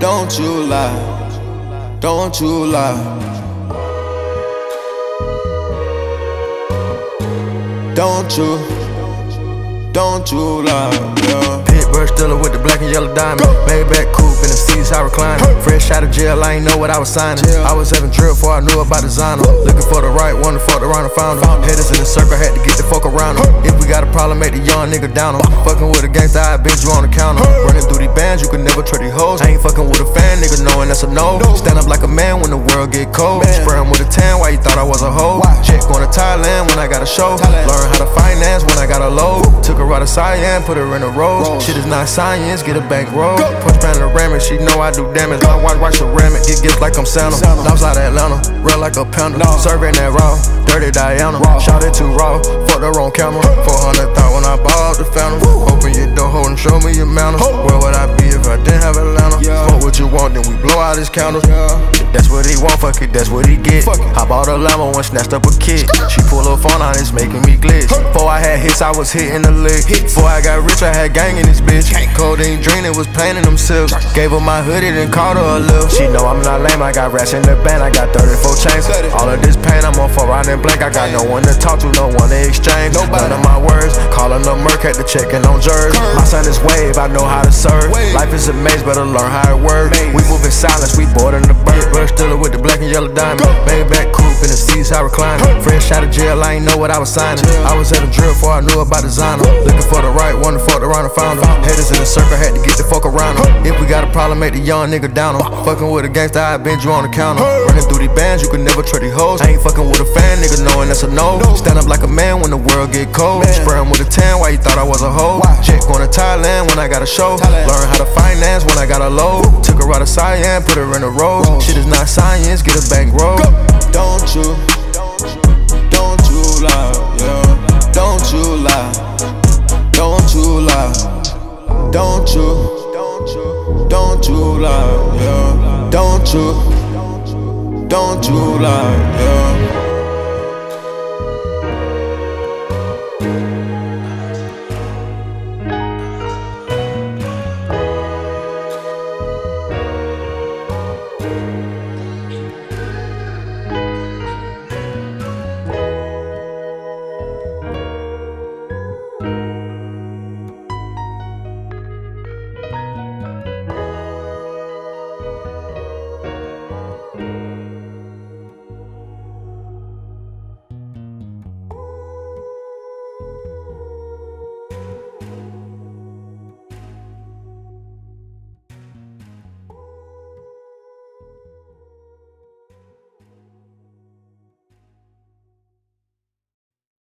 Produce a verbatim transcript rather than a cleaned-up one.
Don't you lie, don't you lie. Don't you, don't you lie, yeah. Pittsburgh Steelers with the black and yellow diamond. Maybach coupe in the seats, I recline. Fresh out of jail, I ain't know what I was signing. I was having drip before I knew about designer. Looking for the right one to fuck around and found her. Headers in the circle, had to get the fuck around her. If we got a problem, make the young nigga down her. Fucking with a gangsta, I bitch you on the counter. Running through these bands, you can never trade these hoes. I ain't fucking with a fan, nigga, knowing that's a no. Stand up like a man when the world get cold. Spray him with a tan, why you thought I was a hoe? Check going to Thailand when I got a show. Learn how to finance when I got a load. Took her out of Cyan, put her in a road. Shit is not science, get a bank roll. Punch panoramic, she know I do damage. My watch, watch ceramic, get gifts like I'm Santa. Loves out of Atlanta, real like a pounder. Serving that raw, dirty Diana. Shot it too raw, fucked her on camera. four hundred thought when I bought the fountain. Open your door, hold and show me your manners. Where would I be if I didn't have Atlanta? Smoke what you want, then we blow out his candles. That's what he want, fuck it, that's what he get. I bought a Lambo and snatched up a kid. She pull her phone out, it's making me glitch. Before I had hits, I was hitting the lick. Before I got rich, I had gang in this bitch. Codeine dreaming was painting themselves. Gave her my hoodie, then called her a little. She know I'm not lame, I got rats in the band. I got thirty-four chains. All of this pain, I'm on for round and blank. I got no one to talk to, no one to exchange. None of my words, calling the murk, had to checking on jurors. My son is wave, I know how to serve. Life is a maze, better learn how it works. We move in silence, we boarding the bird. Bird Steelers with the black and yellow diamond. Maybach coupe in the seats, I recline. Fresh out of jail, I ain't know what I was signing. I was having drip before I knew about designer. Looking for the right one to fuck around and found her. Headers in the circle, had to get the fuck around her. If we got a problem, make the young nigga down her. Fucking with a gangsta, I bend you on the counter. Running through these bands, you can never trade these hoes. I ain't fucking with a fan, nigga, knowing that's a no. Stand up like a man when the world get cold. Spray him with a tan, why you thought I was a hoe? Check going to Thailand when I got a show. Learn how to finance when I got a load. Took her out of Cyan, put her in a road. Shit is not science, get a bank roll. Don't you, don't you lie, yeah. Don't you lie, don't you lie. Don't you, don't you lie, yeah. Don't you, don't you lie, yeah.